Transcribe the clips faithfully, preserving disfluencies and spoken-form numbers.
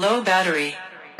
Low battery.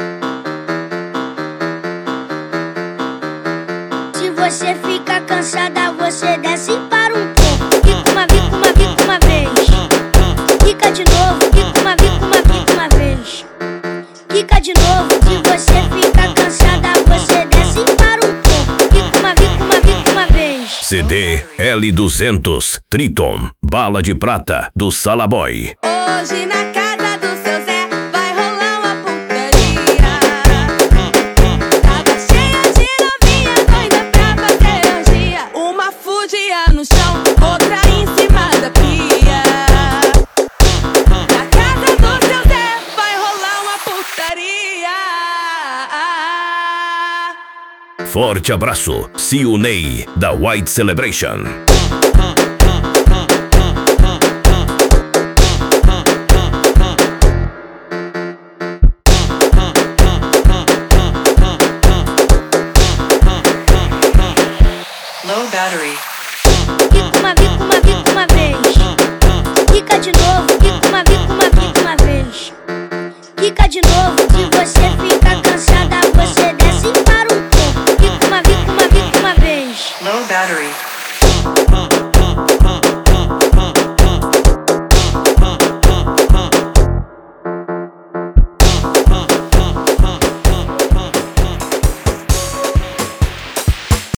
Se você fica cansada, você desce para um pouco. Fica uma, fica uma, fica uma vez. Fica de novo, fica uma, fica uma, fica uma vez. Fica de novo. Se você fica cansada, você desce para um pouco. Fica uma, fica uma, fica uma vez. C D L duzentos Triton, bala de prata do Salaboy. Hoje na casa do seu Zé vai rolar uma putaria. Tava cheia de novinha doida pra fazer orgia. Uma fugia no chão, outra em cima da pia. Na casa do seu Zé vai rolar uma putaria. Forte abraço, Sionei, da White Celebration. Low battery. Fica uma, fica uma, fica uma vez. Fica de novo, fica uma, fica uma, fica uma vez. Fica de novo. Se você fica cansada,